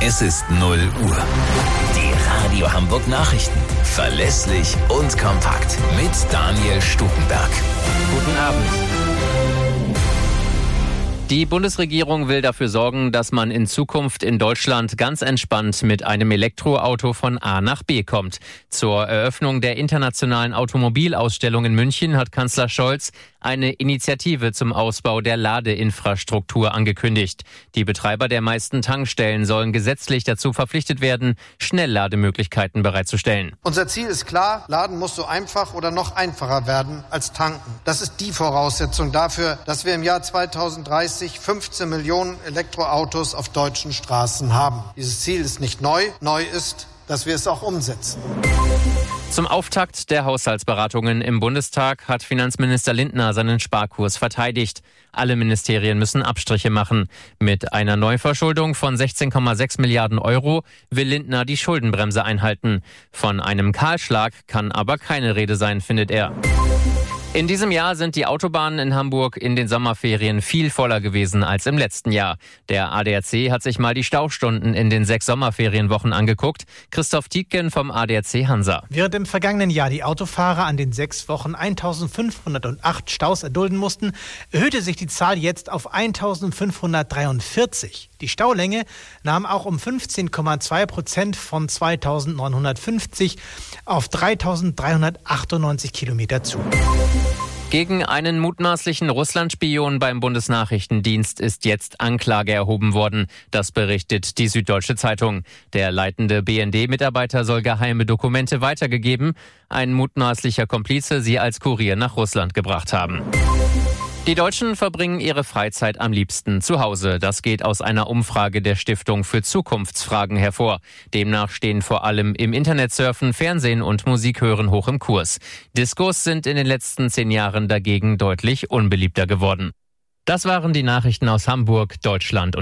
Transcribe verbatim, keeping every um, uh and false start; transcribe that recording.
Es ist null Uhr. Die Radio Hamburg Nachrichten. Verlässlich und kompakt. Mit Daniel Stukenberg. Guten Abend. Die Bundesregierung will dafür sorgen, dass man in Zukunft in Deutschland ganz entspannt mit einem Elektroauto von A nach B kommt. Zur Eröffnung der internationalen Automobilausstellung in München hat Kanzler Scholz eine Initiative zum Ausbau der Ladeinfrastruktur angekündigt. Die Betreiber der meisten Tankstellen sollen gesetzlich dazu verpflichtet werden, Schnelllademöglichkeiten bereitzustellen. Unser Ziel ist klar, Laden muss so einfach oder noch einfacher werden als tanken. Das ist die Voraussetzung dafür, dass wir im Jahr zweitausenddreißig fünfzehn Millionen Elektroautos auf deutschen Straßen haben. Dieses Ziel ist nicht neu. Neu ist, dass wir es auch umsetzen. Zum Auftakt der Haushaltsberatungen im Bundestag hat Finanzminister Lindner seinen Sparkurs verteidigt. Alle Ministerien müssen Abstriche machen. Mit einer Neuverschuldung von sechzehn Komma sechs Milliarden Euro will Lindner die Schuldenbremse einhalten. Von einem Kahlschlag kann aber keine Rede sein, findet er. In diesem Jahr sind die Autobahnen in Hamburg in den Sommerferien viel voller gewesen als im letzten Jahr. Der A D A C hat sich mal die Staustunden in den sechs Sommerferienwochen angeguckt. Christoph Tietgen vom A D A C Hansa. Während im vergangenen Jahr die Autofahrer an den sechs Wochen eintausendfünfhundertacht Staus erdulden mussten, erhöhte sich die Zahl jetzt auf eintausendfünfhundertdreiundvierzig. Die Staulänge nahm auch um fünfzehn Komma zwei Prozent von zweitausendneunhundertfünfzig auf dreitausenddreihundertachtundneunzig Kilometer zu. Gegen einen mutmaßlichen Russlandspion beim Bundesnachrichtendienst ist jetzt Anklage erhoben worden. Das berichtet die Süddeutsche Zeitung. Der leitende B N D-Mitarbeiter soll geheime Dokumente weitergegeben, ein mutmaßlicher Komplize sie als Kurier nach Russland gebracht haben. Die Deutschen verbringen ihre Freizeit am liebsten zu Hause. Das geht aus einer Umfrage der Stiftung für Zukunftsfragen hervor. Demnach stehen vor allem im Internetsurfen, Fernsehen und Musik hören hoch im Kurs. Discos sind in den letzten zehn Jahren dagegen deutlich unbeliebter geworden. Das waren die Nachrichten aus Hamburg, Deutschland und